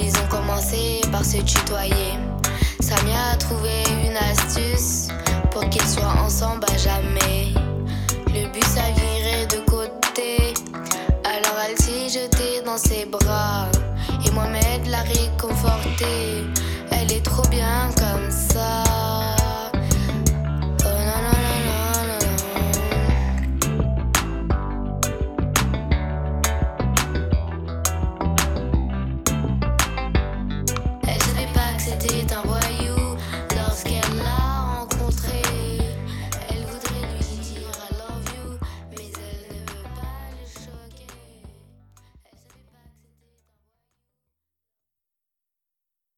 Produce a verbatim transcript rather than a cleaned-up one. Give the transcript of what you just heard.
Ils ont commencé par se tutoyer. Samia a trouvé une astuce pour qu'ils soient ensemble à jamais. Le bus a viré de côté, alors elle s'est jetée dans ses bras. Et Mohamed l'a réconfortée. Elle est trop bien comme ça. Oh non non non non non. Elle savait pas que c'était un voyou.